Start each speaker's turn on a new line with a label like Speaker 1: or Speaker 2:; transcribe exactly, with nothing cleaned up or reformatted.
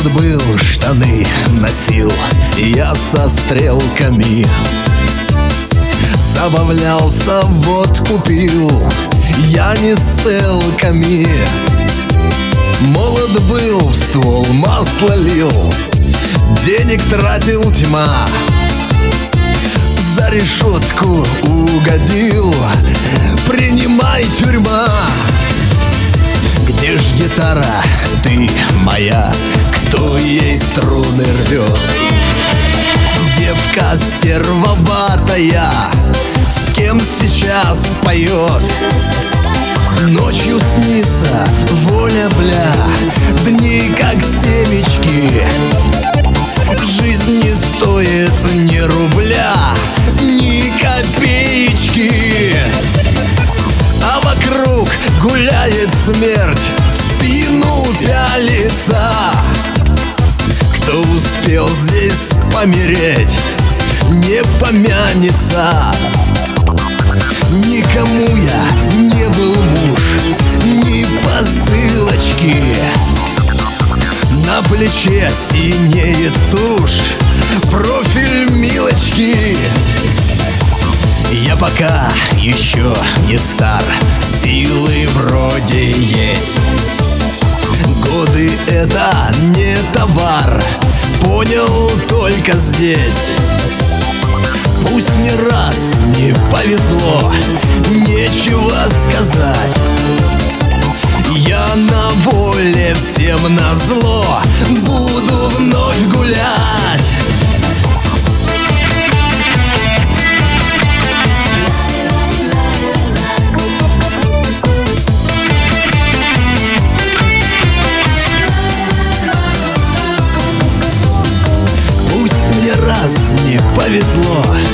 Speaker 1: Молод был, штаны носил я со стрелками. Забавлялся, водку пил я не с целками. Молод был, в ствол масло лил, денег тратил тьма. За решетку угодил, принимай, тюрьма. Где ж гитара, ты моя, кто ей струны рвет? Девка стервоватая, с кем сейчас поет? Ночью снится воля, бля, дни как семечки. Жизнь не стоит ни рубля, ни копеечки. А вокруг гуляет смерть, в спину пялится. Кто успел здесь помереть, не помянется. Никому я не был муж, ни посылочки. На плече синеет тушь, профиль Милочки. Я пока еще не стар, силы вроде есть. Годы — это не товар, понял только здесь. Пусть мне раз не повезло, нечего сказать. Я на воле, всем назло, буду вновь гулять. Пусть мне раз не повезло,